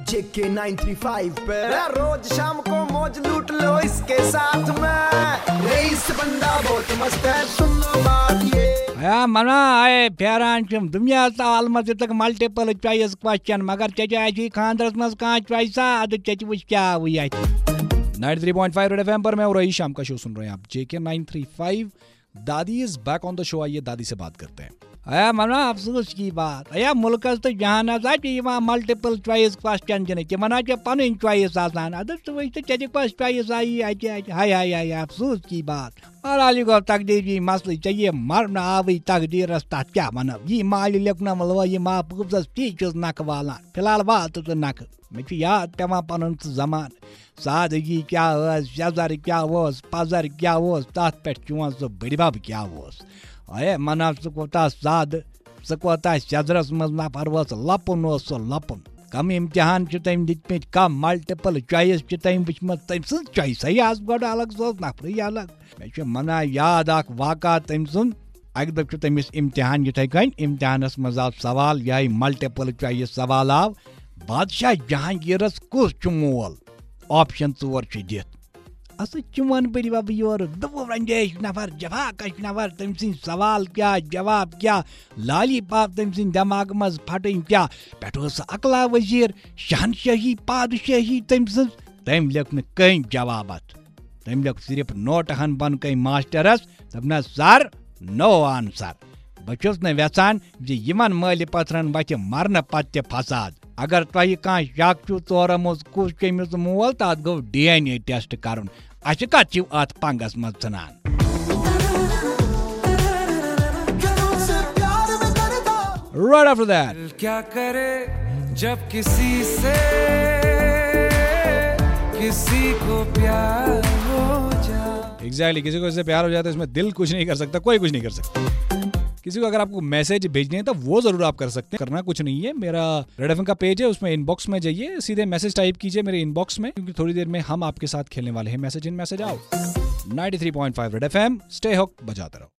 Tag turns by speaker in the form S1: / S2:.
S1: JK 935 पे रोज शाम को मौज लूट लो इसके साथ में। रईस बंदा बहुत मस्त है, सुन लो बात ये।
S2: मना आए फेरान दुनिया अलमत तक मल्टीपल चॉइस क्वेश्चन मगर चे खानदरस मज कह चॉइसा अद चे वुच क्या हुई 93.5 रेड एफएम पर मैं रईस शाम का शो सुन रहे हैं आप। JK 935 दादी is back on the show. आइए दादी से बात करते हैं। मना अफसोस की बात मुल्क तो जहान मल्टीपल चॉइस क्वेश्चन दिन पन चॉइस अद चे कस चॉइस आई हाय हाय हाय अफसोस की बात। माली गो तकदीर मसल चे मरन आव तकदीरस तथ क्या वन यह माल लिखन लो महबूबस ती नक वालान फिलहाल वात तो नक मे याद पे पन जमान सादगी क्या शजर क्या पजर क्या तथ पे चोन सह बड़बब क्या मना सह कोता साद सह कोता शजरस मज नफर लपुन लपुन कम इम्तिहान तम दित कम मल्टीपल चॉइस तम वुचम तम सज चॉइस गो अलग सो नफर अलग मे मना याद वाक़ा तम सुन अक दफ तमिस इम्तिहान इथे कन इम्तिहानस मज आव सवाल यह मल्टीपल चॉइस सवाल आव बादशाह जहांगीरस कुस मोल ऑप्शन 4 दित अस चुन बब योर दंदेश नफर जफाकश नफर तम सवाल क्या जवाब क्या लाली पाप तम दिमाग मज फटन क्या पे अकला वजीर शहनशाही पादशाही तम लिख न कहीं जवाबत तम लिख सिर्फ नोट हन बन कहीं मास्टरस दपन सर नो आंसर बहुस न वेचान यमन माली पथरन वत मरन पत्ते फसाद अगर तुह कह शक चोरमुत कुस चमिस मोल तथ गो DNA टेस्ट कर अस कत अत पंगस मज सान। Right after that.
S3: क्या करे जब किसी से किसी को प्यार हो जाए।
S2: Exactly, किसी को इससे प्यार हो जाता है इसमें दिल कुछ नहीं कर सकता, कोई कुछ नहीं कर सकता। किसी को अगर आपको मैसेज भेजने हैं तो वो जरूर आप कर सकते हैं, करना कुछ नहीं है। मेरा रेड एफएम का पेज है, उसमें इनबॉक्स में जाइए, सीधे मैसेज टाइप कीजिए मेरे इनबॉक्स में, क्योंकि थोड़ी देर में हम आपके साथ खेलने वाले हैं message in message out. 93.5 red FM, stay hook, बजाते रहो।